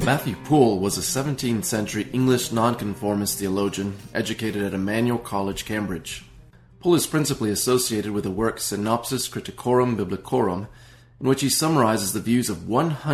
Matthew Poole was a 17th century English nonconformist theologian educated at Emmanuel College, Cambridge. Poole is principally associated with the work Synopsis Criticorum Biblicorum, in which he summarizes the views of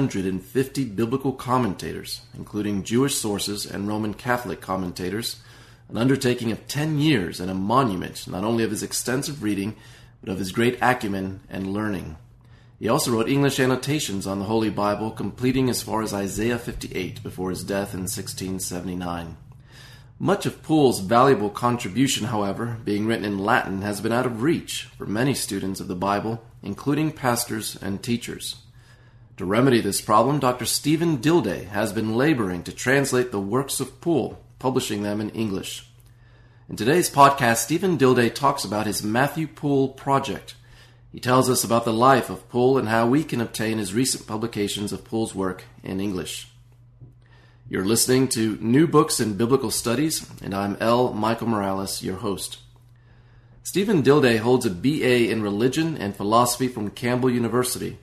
150 biblical commentators, including Jewish sources and Roman Catholic commentators, an undertaking of 10 years and a monument not only of his extensive reading, but of his great acumen and learning. He also wrote English annotations on the Holy Bible, completing as far as Isaiah 58 before his death in 1679. Much of Poole's valuable contribution, however, being written in Latin, has been out of reach for many students of the Bible, including pastors and teachers. To remedy this problem, Dr. Stephen Dilday has been laboring to translate the works of Poole, publishing them in English. In today's podcast, Stephen Dilday talks about his Matthew Poole project. He tells us about the life of Poole and how we can obtain his recent publications of Poole's work in English. You're listening to New Books in Biblical Studies, and I'm L. Michael Morales, your host. Stephen Dilday holds a B.A. in Religion and Philosophy from Campbell University,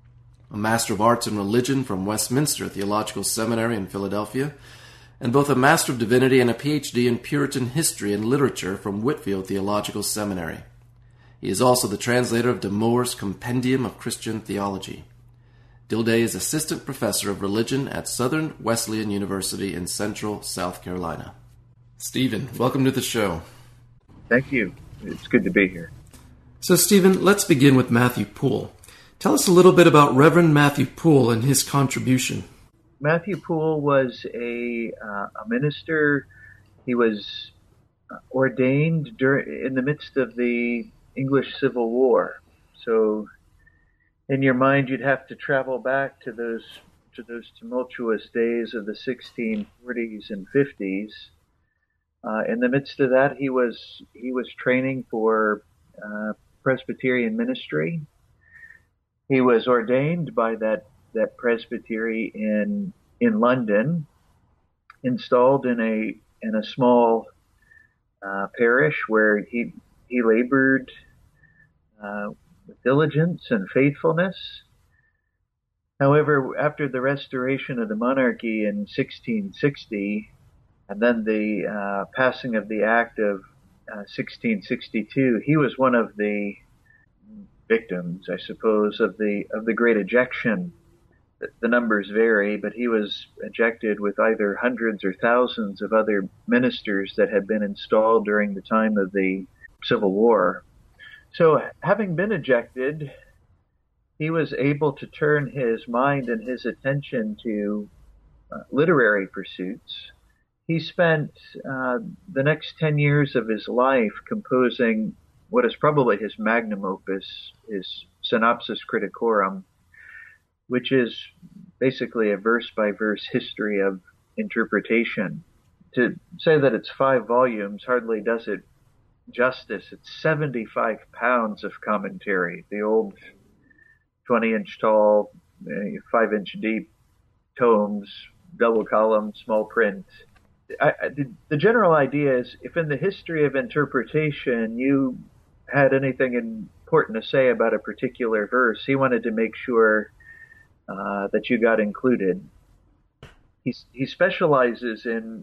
a Master of Arts in Religion from Westminster Theological Seminary in Philadelphia, and both a Master of Divinity and a Ph.D. in Puritan History and Literature from Whitefield Theological Seminary. He is also the translator of De Moore's Compendium of Christian Theology. Dilday is Assistant Professor of Religion at Southern Wesleyan University in Central South Carolina. Stephen, welcome to the show. Thank you. It's good to be here. So, Stephen, let's begin with Matthew Poole. Tell us a little bit about Reverend Matthew Poole and his contribution. Matthew Poole was a minister. He was ordained in the midst of the English Civil War. So in your mind, you'd have to travel back to those tumultuous days of the 1640s and 50s. In the midst of that, he was training for Presbyterian ministry. He was ordained by that presbytery in London, installed in a small parish where he labored with diligence and faithfulness. However, after the restoration of the monarchy in 1660, and then the passing of the Act of 1662, he was one of the victims, I suppose, of the Great Ejection. The numbers vary, but he was ejected with either hundreds or thousands of other ministers that had been installed during the time of the Civil War. So, having been ejected, he was able to turn his mind and his attention to literary pursuits. He spent the next 10 years of his life composing what is probably his magnum opus, his Synopsis Criticorum, which is basically a verse-by-verse history of interpretation. To say that it's 5 volumes hardly does it justice. It's 75 pounds of commentary. The old 20-inch tall, 5-inch deep tomes, double column, small print. The general idea is, if in the history of interpretation you had anything important to say about a particular verse, he wanted to make sure that you got included. He specializes in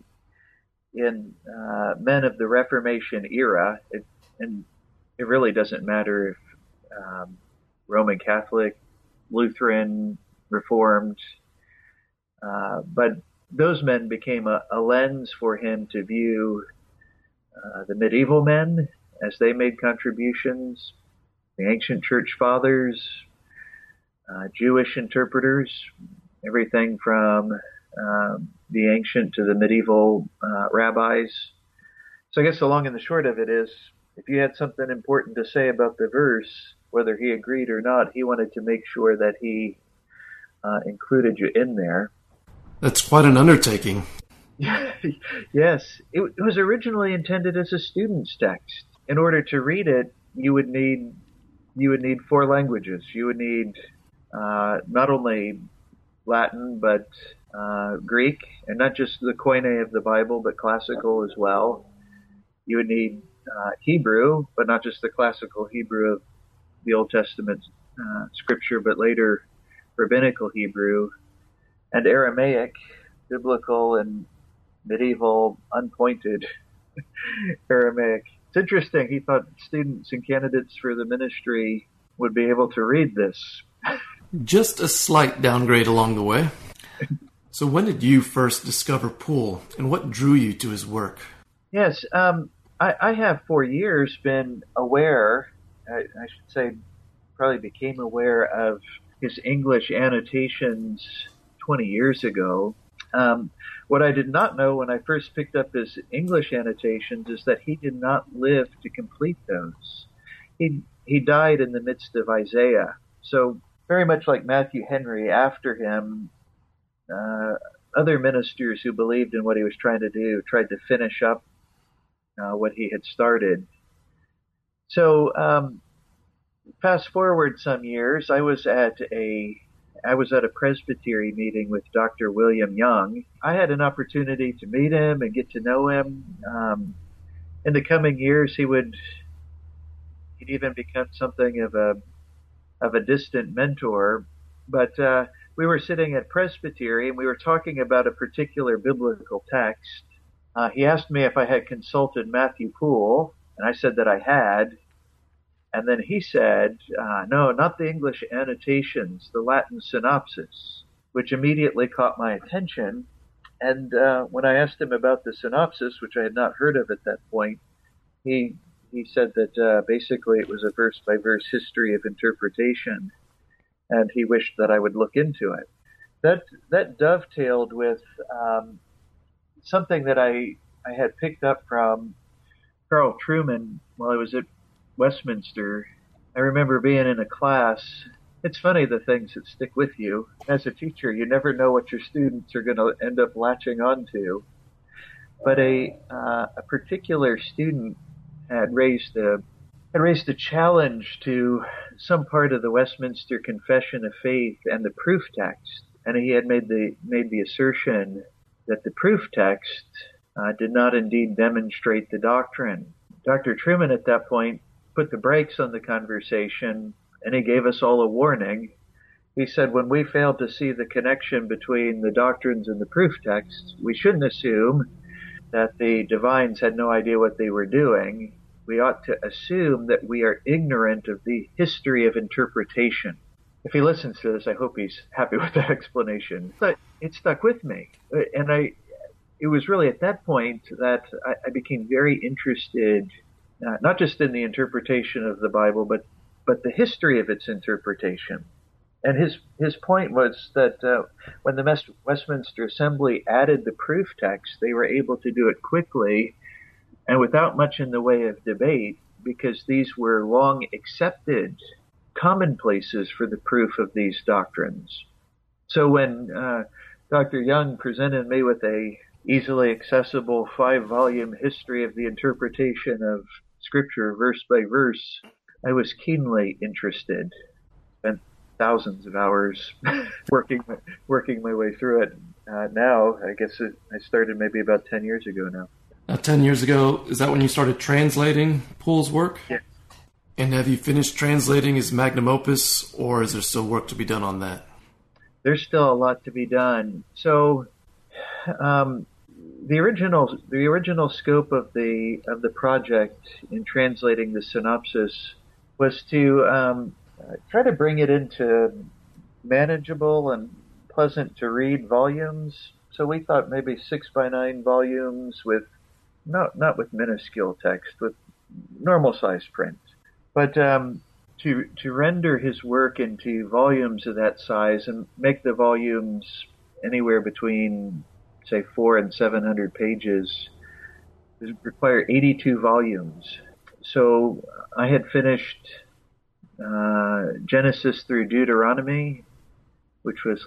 men of the Reformation era, and it really doesn't matter if Roman Catholic, Lutheran, Reformed, but those men became a lens for him to view the medieval men as they made contributions, the ancient church fathers, Jewish interpreters, everything from the ancient to the medieval rabbis. So I guess the long and the short of it is, if you had something important to say about the verse, whether he agreed or not, he wanted to make sure that he included you in there. That's quite an undertaking. Yes. It was originally intended as a student's text. In order to read it, you would need 4 languages. You would need not only Latin, but Greek, and not just the Koine of the Bible, but classical as well. You would need Hebrew, but not just the classical Hebrew of the Old Testament scripture, but later rabbinical Hebrew. and Aramaic, biblical and medieval, unpointed Aramaic. It's interesting. He thought students and candidates for the ministry would be able to read this. Just a slight downgrade along the way. So when did you first discover Poole, and what drew you to his work? Yes, I have for years been aware, I should say probably became aware of his English annotations 20 years ago. What I did not know when I first picked up his English annotations is that he did not live to complete those. He died in the midst of Isaiah. So very much like Matthew Henry after him, other ministers who believed in what he was trying to do tried to finish up what he had started. So fast forward some years, I was at a presbytery meeting with Dr. William Young. I had an opportunity to meet him and get to know him. In the coming years, he'd even become something of a distant mentor. But we were sitting at presbytery and we were talking about a particular biblical text. He asked me if I had consulted Matthew Poole, and I said that I had. And then he said, no, not the English annotations, the Latin synopsis, which immediately caught my attention. And when I asked him about the synopsis, which I had not heard of at that point, he said that basically it was a verse-by-verse history of interpretation, and he wished that I would look into it. That dovetailed with something that I had picked up from Carl Trueman while I was at Westminster. I remember being in a class. It's funny the things that stick with you. As a teacher, you never know what your students are going to end up latching onto. But a particular student had raised a challenge to some part of the Westminster Confession of Faith and the proof text, and he had made the assertion that the proof text did not indeed demonstrate the doctrine. Dr. Trueman at that point put the brakes on the conversation, and he gave us all a warning. He said, when we fail to see the connection between the doctrines and the proof texts, we shouldn't assume that the divines had no idea what they were doing. We ought to assume that we are ignorant of the history of interpretation. If he listens to this, I hope he's happy with that explanation. But it stuck with me. And it was really at that point that I became very interested, not just in the interpretation of the Bible, but the history of its interpretation. And his point was that when the Westminster Assembly added the proof text, they were able to do it quickly and without much in the way of debate, because these were long accepted commonplaces for the proof of these doctrines. So when Dr. Young presented me with a easily accessible 5-volume history of the interpretation of Scripture verse by verse, I was keenly interested. Spent thousands of hours working my way through it. Now, I guess I started maybe about 10 years ago now. 10 years ago, is that when you started translating Poole's work? Yeah. And have you finished translating his magnum opus, or is there still work to be done on that? There's still a lot to be done. So, the original scope of the project in translating the synopsis was to try to bring it into manageable and pleasant to read volumes. So we thought maybe 6x9 volumes with not with minuscule text, with normal size print. But to render his work into volumes of that size and make the volumes anywhere between, say, 400 and 700 pages would require 82 volumes. So I had finished Genesis through Deuteronomy, which was,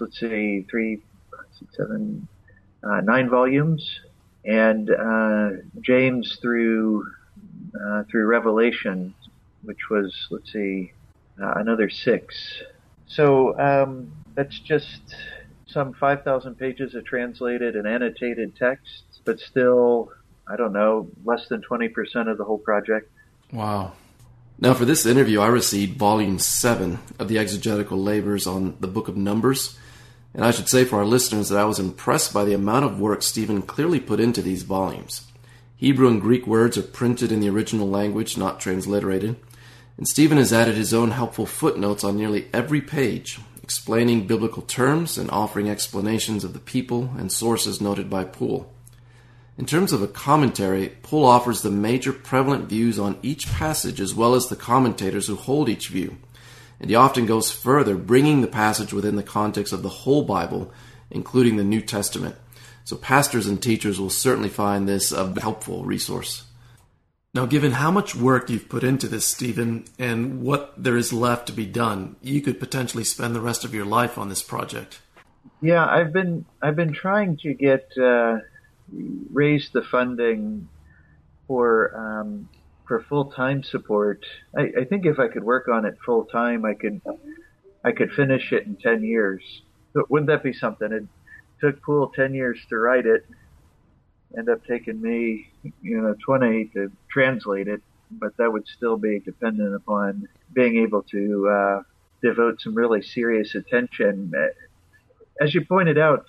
9 volumes, and James through Revelation, which was, another 6. So that's just some 5,000 pages of translated and annotated text, but still, I don't know, less than 20% of the whole project. Wow. Now, for this interview, I received Volume 7 of the Exegetical Labors on the Book of Numbers. And I should say for our listeners that I was impressed by the amount of work Stephen clearly put into these volumes. Hebrew and Greek words are printed in the original language, not transliterated, and Stephen has added his own helpful footnotes on nearly every page, explaining biblical terms and offering explanations of the people and sources noted by Poole. In terms of a commentary, Poole offers the major prevalent views on each passage as well as the commentators who hold each view. And he often goes further, bringing the passage within the context of the whole Bible, including the New Testament. So pastors and teachers will certainly find this a helpful resource. Now, given how much work you've put into this, Stephen, and what there is left to be done, you could potentially spend the rest of your life on this project. Yeah, I've been trying to get raise the funding for full-time support. I think if I could work on it full-time, I could finish it in 10 years. But wouldn't that be something? It took Poole 10 years to write it. Ended up taking me, 20 to translate it, but that would still be dependent upon being able to devote some really serious attention. As you pointed out,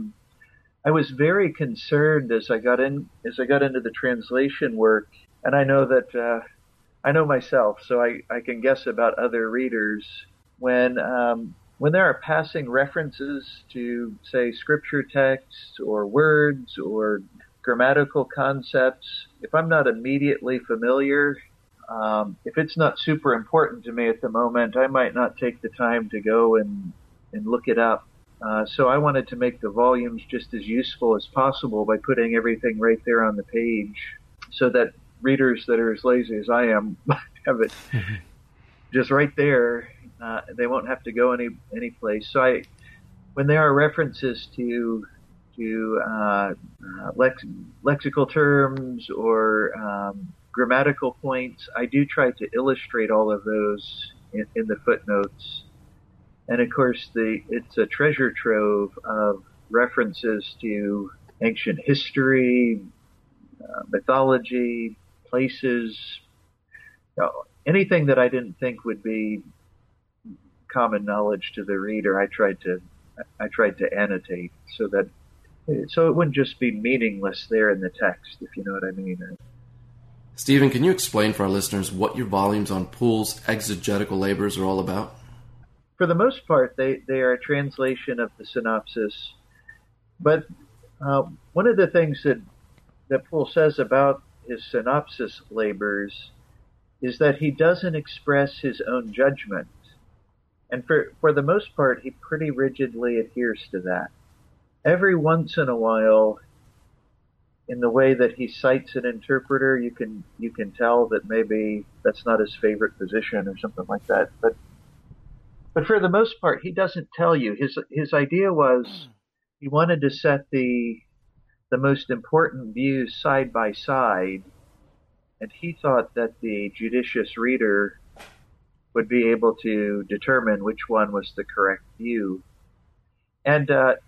I was very concerned as I got into the translation work. And I know that I know myself, so I can guess about other readers when there are passing references to, say, scripture texts or words or grammatical concepts. If I'm not immediately familiar, if it's not super important to me at the moment, I might not take the time to go and look it up. So I wanted to make the volumes just as useful as possible by putting everything right there on the page, so that readers that are as lazy as I am have it just right there. They won't have to go any place. So when there are references to lexical terms or grammatical points, I do try to illustrate all of those in the footnotes. And of course, it's a treasure trove of references to ancient history, mythology, places, anything that I didn't think would be common knowledge to the reader. I tried to annotate so it wouldn't just be meaningless there in the text, if you know what I mean. Stephen, can you explain for our listeners what your volumes on Poole's exegetical labors are all about? For the most part, they are a translation of the synopsis. But one of the things that Poole says about his synopsis labors is that he doesn't express his own judgment. And for the most part, he pretty rigidly adheres to that. Every once in a while, in the way that he cites an interpreter, you can tell that maybe that's not his favorite position or something like that. But for the most part, he doesn't tell you. His idea was he wanted to set the most important views side by side, and he thought that the judicious reader would be able to determine which one was the correct view. And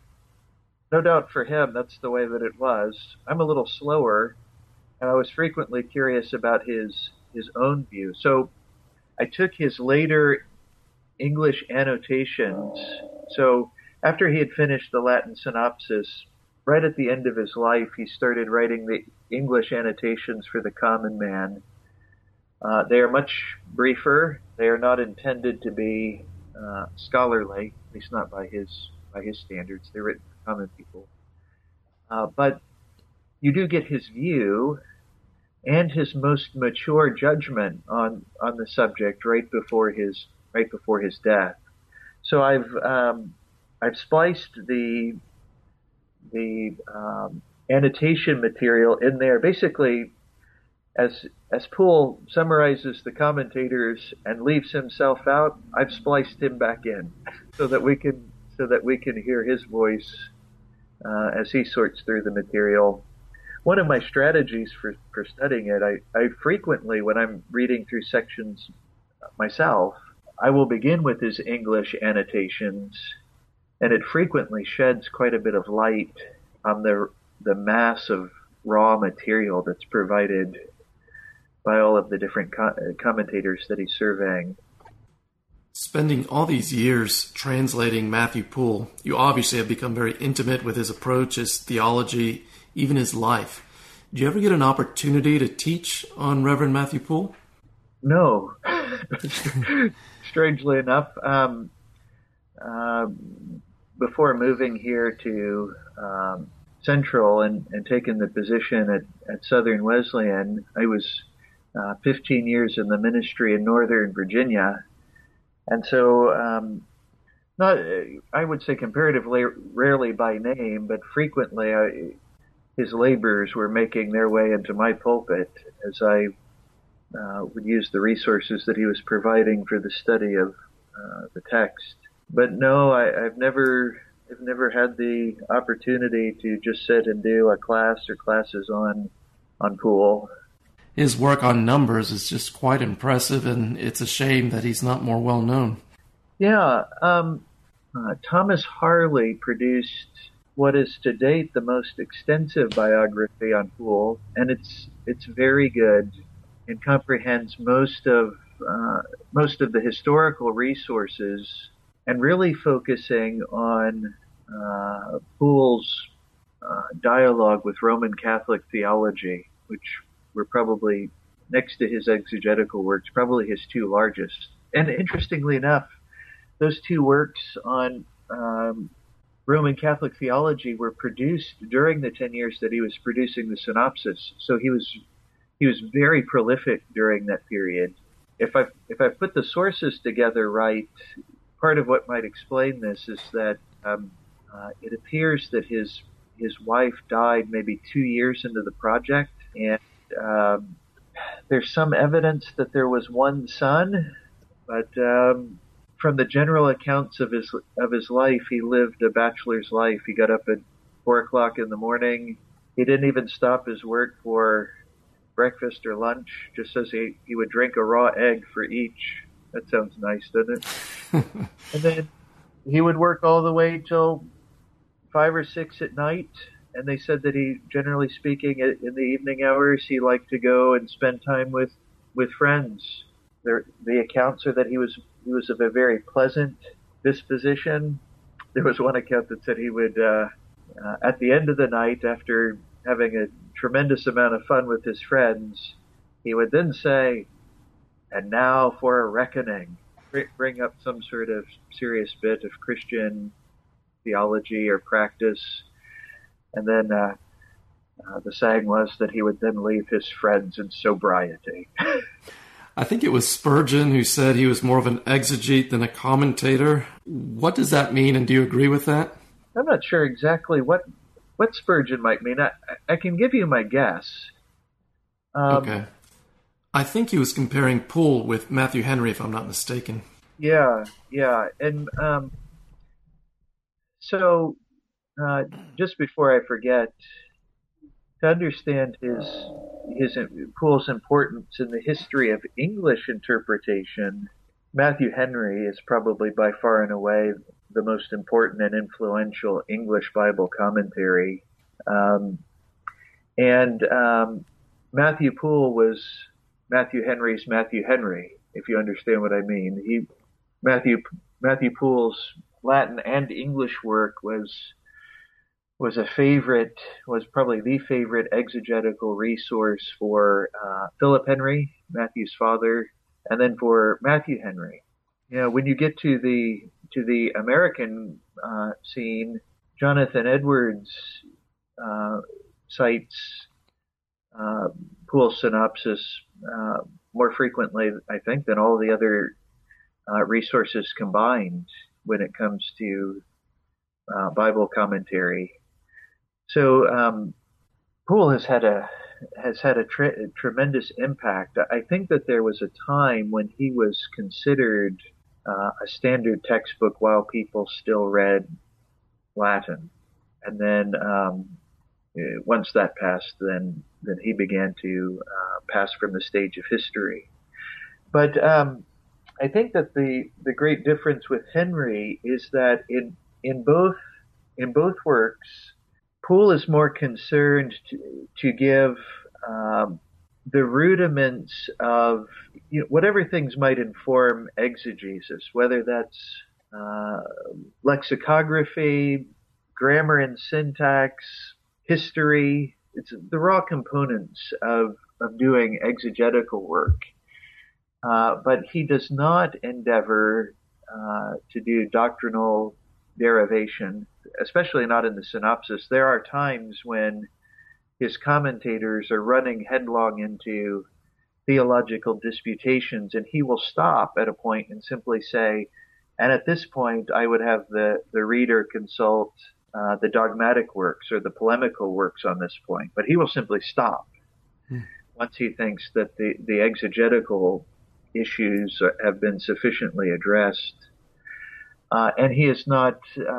no doubt for him, that's the way that it was. I'm a little slower, and I was frequently curious about his own view. So I took his later English annotations. So after he had finished the Latin synopsis, right at the end of his life, he started writing the English annotations for the common man. They are much briefer. They are not intended to be scholarly, at least not by his standards. They're written for common people. But you do get his view and his most mature judgment on the subject right before his death. So I've spliced the annotation material in there. Basically, as Poole summarizes the commentators and leaves himself out, I've spliced him back in so that we can hear his voice as he sorts through the material. One of my strategies for studying it, I frequently, when I'm reading through sections myself, I will begin with his English annotations, and it frequently sheds quite a bit of light on the mass of raw material that's provided by all of the different commentators that he's surveying. Spending all these years translating Matthew Poole, you obviously have become very intimate with his approach, his theology, even his life. Do you ever get an opportunity to teach on Reverend Matthew Poole? No. Strangely enough, before moving here to Central and taking the position at Southern Wesleyan, I was 15 years in the ministry in Northern Virginia. And so, not, I would say comparatively rarely by name, but frequently his labors were making their way into my pulpit as I would use the resources that he was providing for the study of the text. But no, I've never had the opportunity to just sit and do a class or classes on Poole. His work on Numbers is just quite impressive, and it's a shame that he's not more well known. Yeah, Thomas Harley produced what is to date the most extensive biography on Poole, and it's very good and comprehends most of the historical resources, and really focusing on Poole's dialogue with Roman Catholic theology, which were probably, next to his exegetical works, probably his two largest. And interestingly enough, those two works on Roman Catholic theology were produced during the 10 years that he was producing the synopsis. So he was very prolific during that period. If I put the sources together right, part of what might explain this is that it appears that his wife died maybe 2 years into the project, and there's some evidence that there was one son, but from the general accounts of his life, he lived a bachelor's life. He got up at 4 o'clock in the morning. He didn't even stop his work for breakfast or lunch. Just says he would drink a raw egg for each. That sounds nice, doesn't it? And then he would work all the way till 5 or 6 at night. And they said that he, generally speaking, in the evening hours, he liked to go and spend time with friends. The accounts are that he was of a very pleasant disposition. There was one account that said he would, at the end of the night, after having a tremendous amount of fun with his friends, he would then say, "And now for a reckoning." Bring up some sort of serious bit of Christian theology or practice. And then the saying was that he would then leave his friends in sobriety. I think it was Spurgeon who said he was more of an exegete than a commentator. What does that mean, and do you agree with that? I'm not sure exactly what Spurgeon might mean. I can give you my guess. Okay. I think he was comparing Poole with Matthew Henry, if I'm not mistaken. Yeah. And so just before I forget, to understand Poole's importance in the history of English interpretation, Matthew Henry is probably by far and away the most important and influential English Bible commentary. Matthew Poole was Matthew Henry's Matthew Henry, if you understand what I mean. Matthew Poole's Latin and English work was probably the favorite exegetical resource for Philip Henry, Matthew's father, and then for Matthew Henry. You know, when you get to the American scene, Jonathan Edwards cites Poole's synopsis more frequently, I think, than all the other resources combined when it comes to Bible commentary. So Poole has had a tremendous impact. I think that there was a time when he was considered a standard textbook while people still read Latin, and then once that passed, then he began to pass from the stage of history. But I think that the great difference with Henry is that in both works, Poole is more concerned to give the rudiments of whatever things might inform exegesis, whether that's uh, lexicography, grammar and syntax, history. It's the raw components of doing exegetical work. But he does not endeavor to do doctrinal derivation, especially not in the synopsis. There are times when his commentators are running headlong into theological disputations, and he will stop at a point and simply say, and at this point, I would have the reader consult the dogmatic works or the polemical works on this point. But he will simply stop once he thinks that the exegetical issues have been sufficiently addressed. And he is not,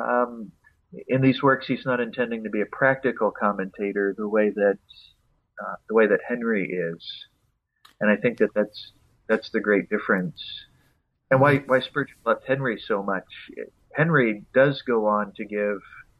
in these works, he's not intending to be a practical commentator the way that Henry is. And I think that's the great difference. And why Spurgeon loved Henry so much. Henry does go on to give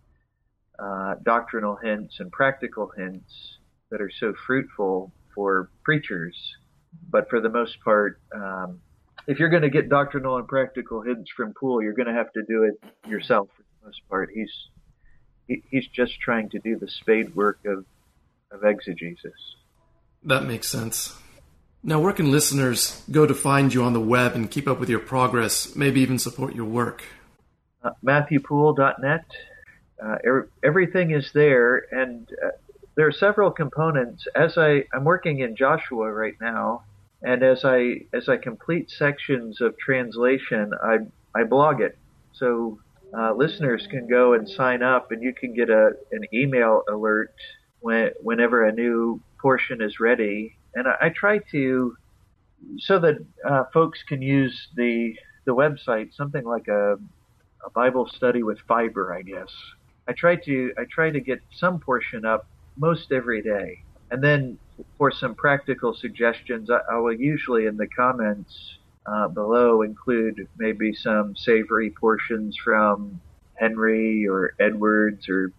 doctrinal hints and practical hints that are so fruitful for preachers. But for the most part, if you're going to get doctrinal and practical hints from Poole, you're going to have to do it yourself for the most part. He's just trying to do the spade work of exegesis. That makes sense. Now, where can listeners go to find you on the web and keep up with your progress, maybe even support your work? MatthewPoole.net. Everything is there, and there are several components. As I'm working in Joshua right now, and as I complete sections of translation, I blog it. So listeners can go and sign up, and you can get an email alert whenever a new portion is ready. And I try to, so that folks can use the website, something like a Bible study with fiber, I guess. I try to get some portion up most every day. And then for some practical suggestions, I will usually in the comments below include maybe some savory portions from Henry or Edwards or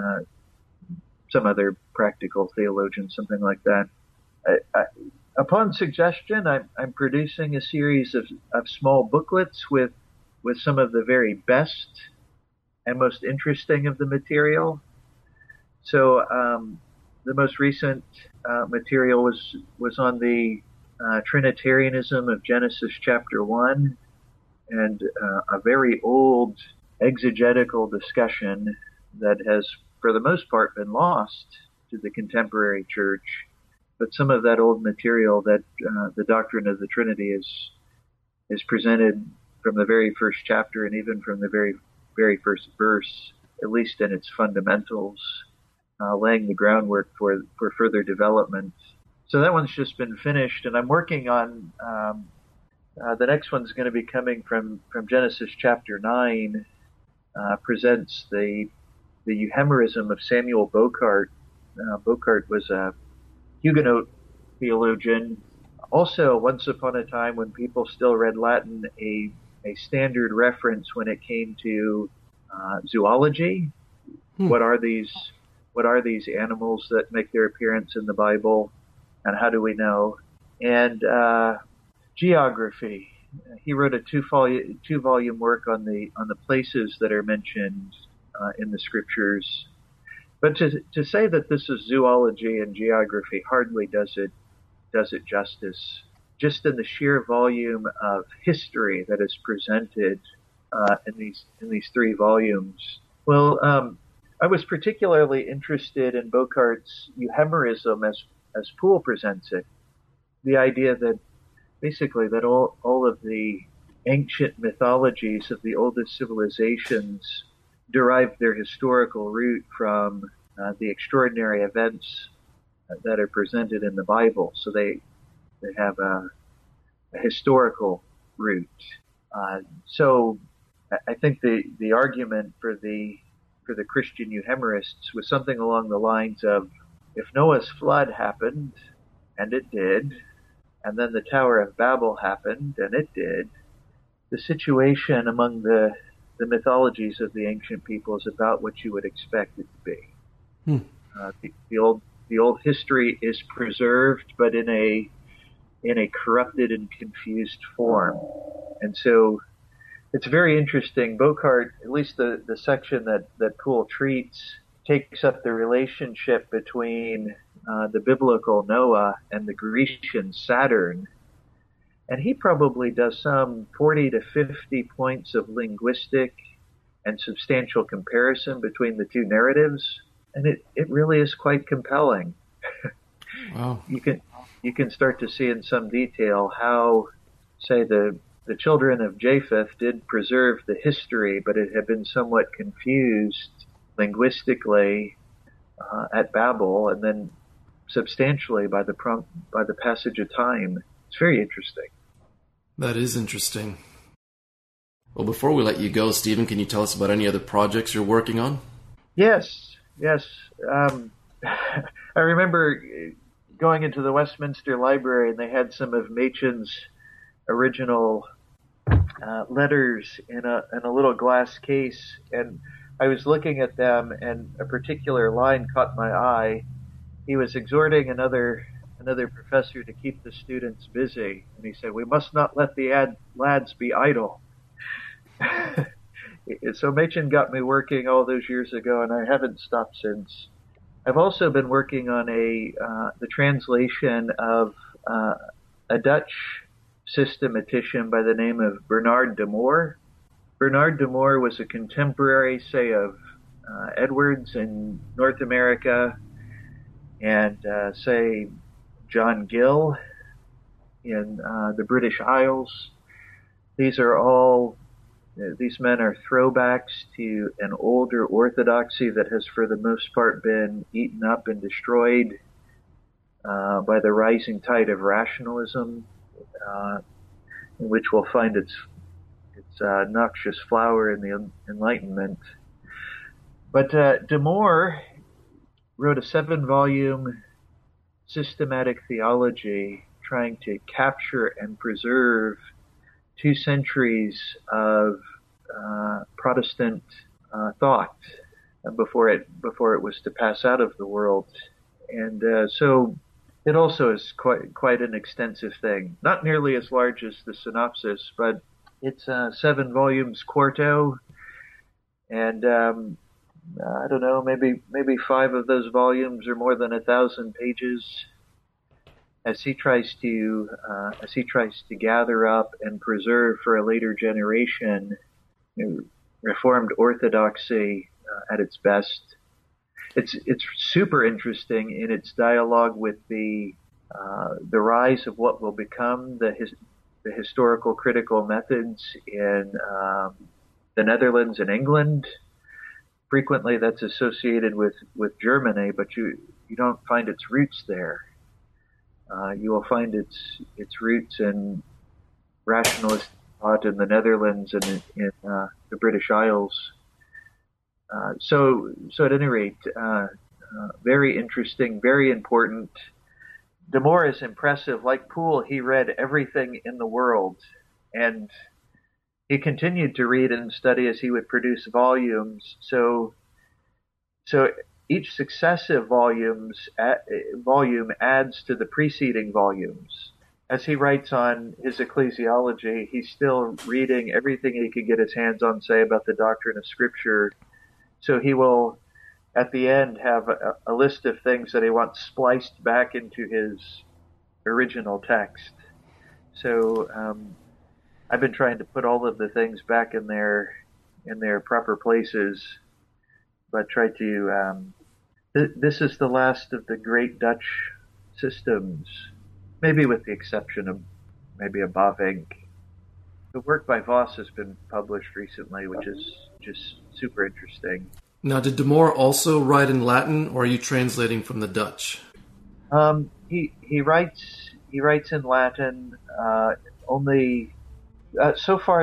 some other practical theologian, something like that. Upon suggestion, I'm producing a series of small booklets with some of the very best and most interesting of the material. So the most recent material was on the Trinitarianism of Genesis chapter 1, and a very old exegetical discussion that has, for the most part, been lost to the contemporary church. But some of that old material that the doctrine of the Trinity is presented from the very first chapter and even from the very, very first verse, at least in its fundamentals, laying the groundwork for further development. So that one's just been finished, and I'm working on the next one's going to be coming from Genesis chapter 9, presents the Euhemerism of Samuel Bocart. Bocart was a Huguenot theologian. Also, once upon a time when people still read Latin, a standard reference when it came to zoology. What are these animals that make their appearance in the Bible, and how do we know? And geography. He wrote a two volume work on the places that are mentioned in the scriptures. But to say that this is zoology and geography hardly does it justice. Just in the sheer volume of history that is presented in these three volumes. Well, I was particularly interested in Bocart's Euhemerism as Poole presents it. The idea that basically that all of the ancient mythologies of the oldest civilizations derived their historical root from the extraordinary events that are presented in the Bible. So they have a historical root. So I think the argument for the Christian Euhemerists was something along the lines of, if Noah's flood happened, and it did, and then the Tower of Babel happened, and it did, the situation among the mythologies of the ancient people is about what you would expect it to be. The the old history is preserved, but in a corrupted and confused form. And so it's very interesting. Bocard, at least the section that Poole treats, takes up the relationship between the biblical Noah and the Grecian Saturn. And he probably does some 40 to 50 points of linguistic and substantial comparison between the two narratives. And it really is quite compelling. Wow. You can start to see in some detail how, say, the children of Japheth did preserve the history, but it had been somewhat confused linguistically at Babel, and then substantially by the passage of time. It's very interesting. That is interesting. Well, before we let you go, Stephen, can you tell us about any other projects you're working on? Yes. I remember going into the Westminster Library, and they had some of Machen's original letters in a little glass case, and I was looking at them, and a particular line caught my eye. He was exhorting another professor to keep the students busy, and he said, "We must not let the lads be idle." So Machen got me working all those years ago, and I haven't stopped since. I've also been working on the translation of a Dutch systematician by the name of Bernard de Moor. Bernard de Moor was a contemporary, say, of Edwards in North America, and say John Gill in the British Isles. These men are throwbacks to an older orthodoxy that has, for the most part, been eaten up and destroyed by the rising tide of rationalism, in which we'll find its noxious flower in the Enlightenment. But de Moor wrote a 7-volume systematic theology trying to capture and preserve 2 centuries of Protestant thought before it was to pass out of the world, and so it also is quite an extensive thing. Not nearly as large as the synopsis, but it's 7 volumes quarto, and I don't know, maybe 5 of those volumes are more than 1,000 pages. As he tries to gather up and preserve for a later generation Reformed orthodoxy at its best. It's super interesting in its dialogue with the rise of what will become the historical critical methods in the Netherlands and England. Frequently, that's associated with Germany, but you don't find its roots there. You will find its roots in rationalist thought in the Netherlands and in the British Isles. So at any rate, very interesting, very important. De Moor is impressive. Like Poole, he read everything in the world, and he continued to read and study as he would produce volumes. So each successive volume adds to the preceding volumes. As he writes on his ecclesiology, he's still reading everything he could get his hands on, say, about the doctrine of Scripture. So he will, at the end, have a list of things that he wants spliced back into his original text. So I've been trying to put all of the things back in their proper places, but try to. This is the last of the great Dutch systems, maybe with the exception of maybe a Bavinck. The work by Vos has been published recently, which is just super interesting. Now, did de Moor also write in Latin, or are you translating from the Dutch? He writes in Latin. Only so far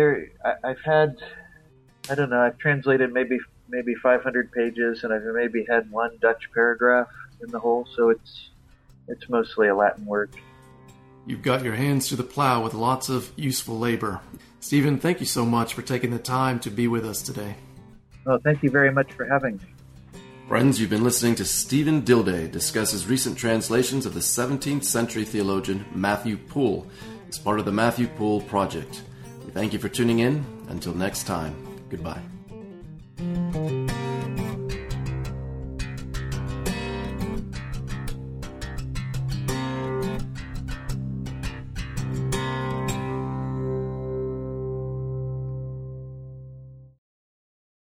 I've translated maybe 500 pages, and I've maybe had 1 Dutch paragraph in the whole. So it's mostly a Latin work. You've got your hands to the plow with lots of useful labor. Stephen, thank you so much for taking the time to be with us today. Well, thank you very much for having me. Friends, you've been listening to Stephen Dilday discuss his recent translations of the 17th century theologian Matthew Poole as part of the Matthew Poole Project. We thank you for tuning in. Until next time, goodbye.